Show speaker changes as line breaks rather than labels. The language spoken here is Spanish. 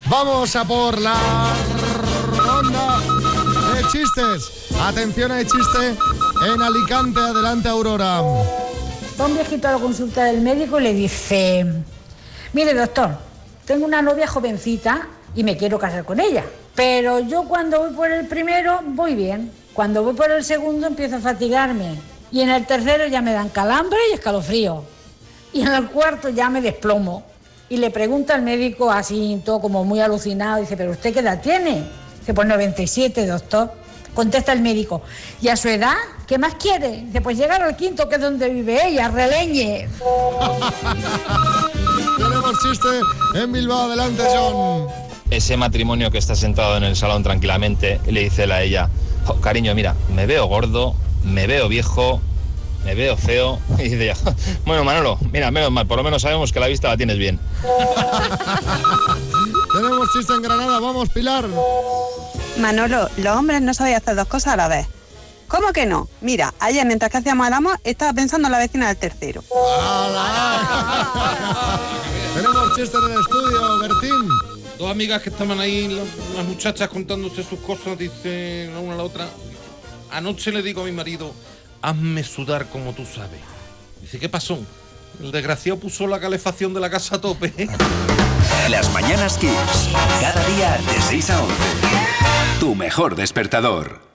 Vamos a por la ronda de chistes. Atención, hay chiste en Alicante. Adelante, Aurora.
Va un viejito a la consulta del médico y le dice: mire, doctor, tengo una novia jovencita y me quiero casar con ella, pero yo cuando voy por el primero voy bien, cuando voy por el segundo empiezo a fatigarme y en el tercero ya me dan calambre y escalofrío y en el cuarto ya me desplomo. Y le pregunta al médico así, todo como muy alucinado, dice: ¿pero usted qué edad tiene? Dice: pues 97, doctor. Contesta el médico: ¿y a su edad qué más quiere? Dice: pues llegar al quinto, que es donde vive ella, Releñe.
Tenemos chiste en Bilbao. Adelante, John.
Ese matrimonio que está sentado en el salón tranquilamente, le dice él a ella: oh, cariño, mira, me veo gordo, me veo viejo, me veo feo. Y dice ella: bueno, Manolo, mira, menos mal, por lo menos sabemos que la vista la tienes bien.
Tenemos chiste en Granada. Vamos, Pilar.
Manolo, los hombres no sabéis hacer dos cosas a la vez. ¿Cómo que no? Mira, ayer mientras que hacíamos el amor, estaba pensando en la vecina del tercero.
Tenemos chiste en el estudio, Bertín.
Dos amigas que estaban ahí, las muchachas contándose sus cosas, dicen la una a la otra: anoche le digo a mi marido, hazme sudar como tú sabes. Dice: ¿qué pasó? El desgraciado puso la calefacción de la casa a tope.
Las Mañanas Kiss. Cada día de 6 a 11. Tu mejor despertador.